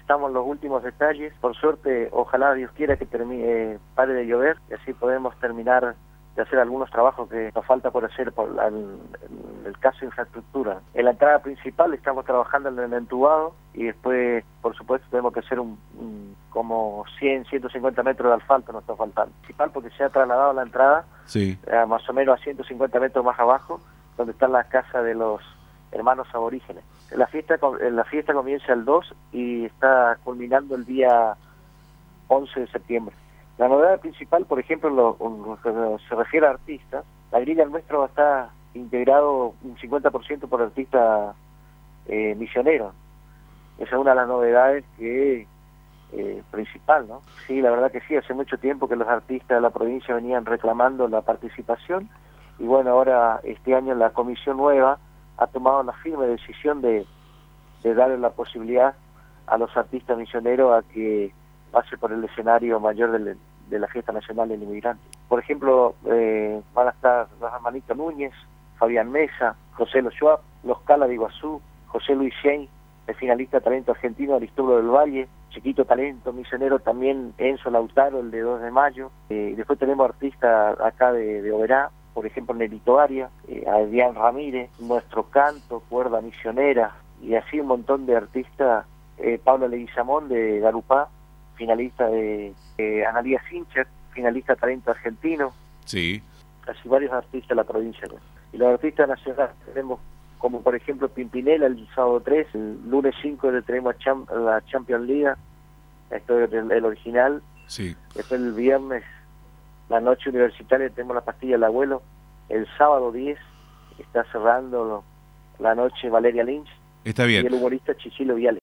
estamos en los últimos detalles. Por suerte, ojalá Dios quiera que pare de llover y así podemos terminar de hacer algunos trabajos que nos falta por hacer en el caso de infraestructura. En la entrada principal estamos trabajando en el entubado y después, por supuesto, tenemos que hacer como 150 metros de asfalto nos está faltando. Principal porque se ha trasladado la entrada más o menos a 150 metros más abajo, donde están las casas de los hermanos aborígenes. La fiesta comienza el 2 y está culminando el día 11 de septiembre. La novedad principal, por ejemplo, en lo que se refiere a artistas, la grilla nuestra va a estar integrado un 50% por artistas misioneros. Esa es una de las novedades principal, ¿no? Sí, la verdad que sí, hace mucho tiempo que los artistas de la provincia venían reclamando la participación y bueno, ahora este año la comisión nueva ha tomado la firme decisión de darle la posibilidad a los artistas misioneros a que pase por el escenario mayor de la Fiesta Nacional del Inmigrante. Por ejemplo, van a estar los hermanitos Núñez, Fabián Mesa, José Lo Schwab, Los Cala de Iguazú, José Luis Shane, el finalista talento argentino Aristóbulo del Valle, chiquito talento misionero también Enzo Lautaro, el de 2 de mayo. Después tenemos artistas acá de Oberá, por ejemplo Nelito Aria, Adrián Ramírez, Nuestro Canto, Cuerda Misionera, y así un montón de artistas, Pablo Leguizamón de Garupá, finalista de Analía Sincher, finalista talento argentino. Sí. Así varios artistas de la provincia, ¿no? Y los artistas nacionales tenemos como por ejemplo Pimpinela el sábado 3, el lunes 5 le tenemos la Champions League, esto es el original. Sí. Después el viernes, la noche universitaria, tenemos la pastilla del abuelo. El sábado 10 está cerrando la noche Valeria Lynch. Está bien. Y el humorista Chichilo Viale.